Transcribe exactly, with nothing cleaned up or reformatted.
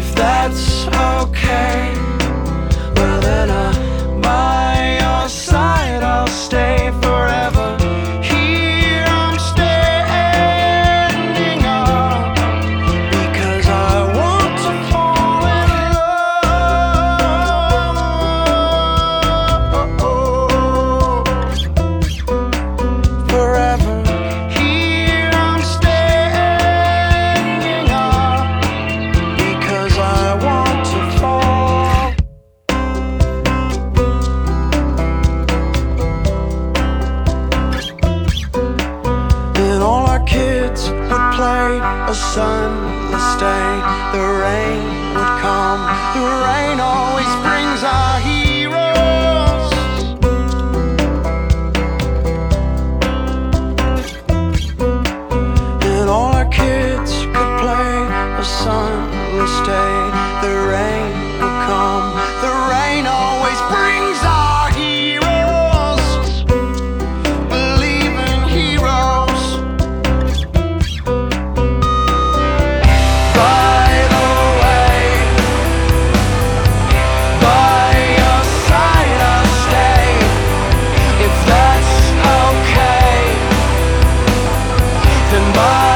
if that's okay, well then uh, by your side I'll stay forever. Here I'm standing up because I want to fall in love forever. Here I'm standing up because I want to fall. And all our kids would play a sunless day. The rain would come, the rain always brings our heroes. And all our kids could play a sunless day. The rain would come, the rain always brings our heroes. Believe in heroes. By the way, by your side I'll stay, if that's okay, then by